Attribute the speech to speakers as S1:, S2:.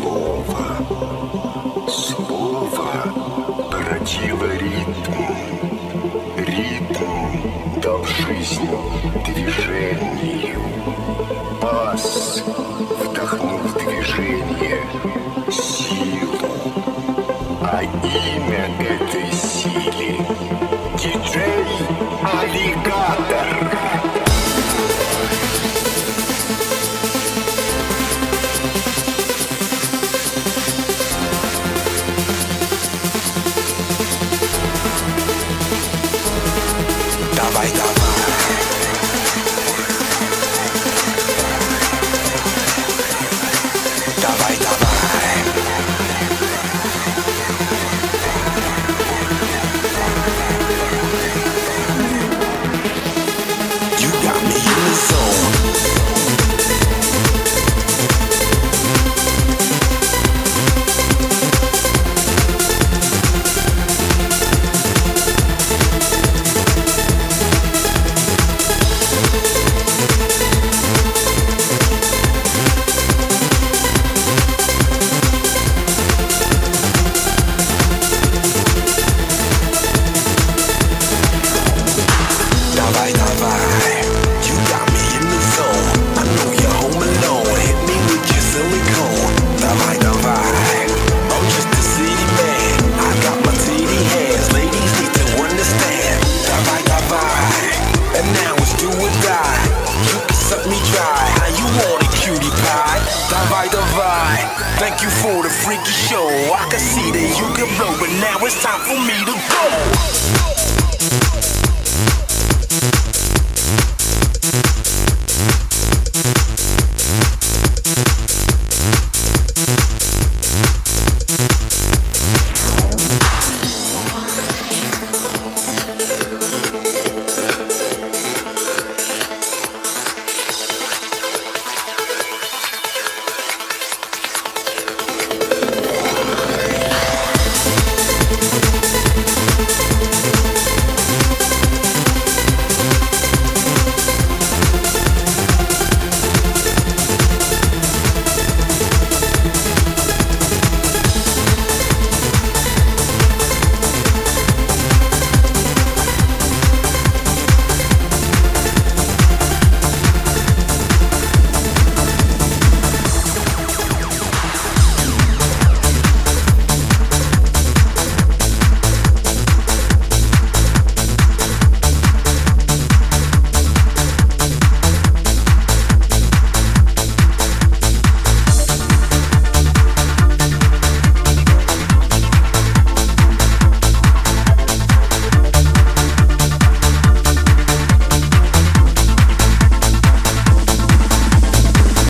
S1: Слово породило ритм. Ритм дал жизнь движению. Бас вдохнул в движение силу. А имя этой силе — диджей-аллигатор.
S2: Давай, давай. Давай, давай. You got me in the zone. Давай, давай, you got me in the zone. I know you're home alone. Hit me with your silicone. Давай, давай, I'm just a city man. I got my titty hands. Ladies need to understand. Давай, давай, and now it's do or die. You can suck me dry. How you want it, cutie pie? Давай, давай, thank you for the freaky show. I can see that you can blow, but now it's time for me to go.